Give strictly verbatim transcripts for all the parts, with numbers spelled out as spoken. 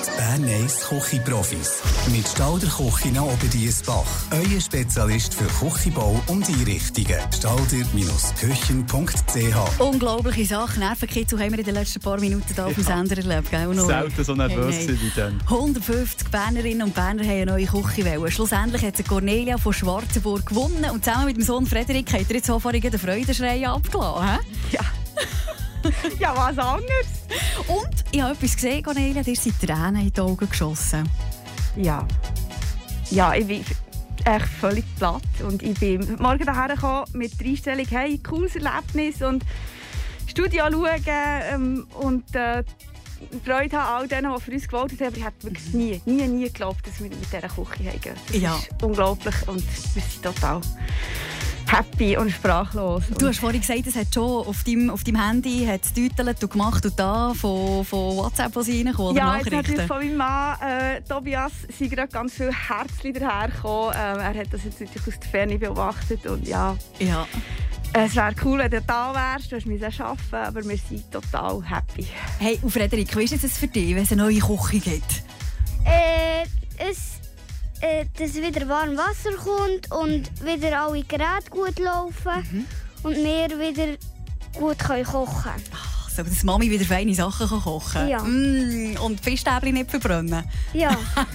Bern-Eis Küchenprofis. Mit Stalder Küche Oberdiessbach. Euer Spezialist für Küchenbau und Einrichtungen. stalder Küchen punkt c h. Unglaubliche Sache. Nervenkitzel haben wir in den letzten paar Minuten hier auf dem Sender erlebt. Gell? Selten so nervös hey, hey. wie dann. hundertfünfzig Bernerinnen und Berner haben eine neue Küche wollen. Schlussendlich hat sie Cornelia von Schwarzenburg gewonnen. Und zusammen mit dem Sohn Frederik hat er jetzt so vorhin den Freudenschrei abgelassen. Ja. Ja, was anderes. Und ich habe etwas gesehen, Cornelia, dir sind Tränen in die Augen geschossen. Ja. Ja, ich bin echt völlig platt. Und ich bin heute Morgen hierher gekommen mit der Einstellung, hey, cooles Erlebnis und Studio schauen ähm, und äh, Freude haben all denen, die für uns gewotet haben. Aber ich hätte wirklich nie, nie, nie geglaubt, dass wir mit dieser Küche haben. Das ja. ist unglaublich und wir sind total happy und sprachlos. Du hast vorhin gesagt, es hat schon auf deinem, auf deinem Handy hat's getütelt und gemacht und da von, von WhatsApp, wo sie reinkommen, ja, oder jetzt hat von meinem Mann äh, Tobias sind gerade ganz viele Herzchen dahergekommen. Ähm, er hat das jetzt natürlich aus der Ferne beobachtet und ja. ja. Es wäre cool, wenn du da wärst. Du hast mich sehr arbeiten, aber wir sind total happy. Hey, und Frederik, wie ist es für dich, wenn es eine neue Küche gibt? Äh, es Äh, dass wieder warm Wasser kommt und wieder alle Geräte gut laufen mhm. und wir wieder gut können kochen können. Ach, so, dass Mami wieder feine Sachen kann kochen kann. Ja. Mm, und Fischstäbchen nicht verbrennen. Ja.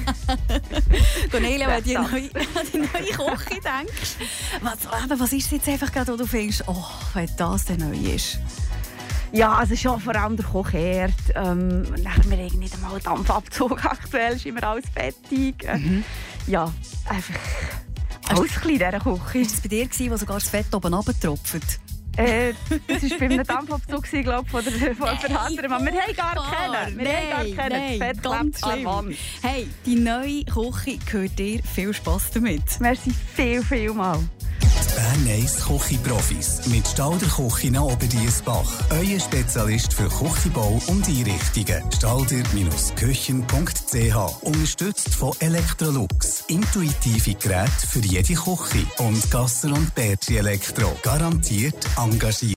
Cornelia, wenn du an die neue Küche denkst, was, was ist es jetzt einfach gerade, wo du findest, oh, wenn das der neu ist? Ja, also schon vor allem der Kochherd. Ähm, wir haben nicht einmal einen Dampfabzug aktuell, ist immer alles fettig. Mhm. Ja, einfach alles klein in dieser Küche. War das bei dir, wo sogar das Fett oben runtertropft? Äh, das war bei einem Dampfabzug, glaube ich, von der, von der anderen. Wir haben gar keinen. Wir nein, haben gar keinen. Nein, das Fett ganz schlimm. Hey, die neue Küche gehört dir. Viel Spass damit. Merci viel, viel mal. Bern-Eis Küchenprofis. Mit Stalder Küche Oberdiessbach. Euer Spezialist für Küchenbau und Einrichtungen. stalder Küchen punkt c h. Unterstützt von Electrolux. Intuitive Geräte für jede Küche. Und Gasser und Bertschi Elektro. Garantiert engagiert.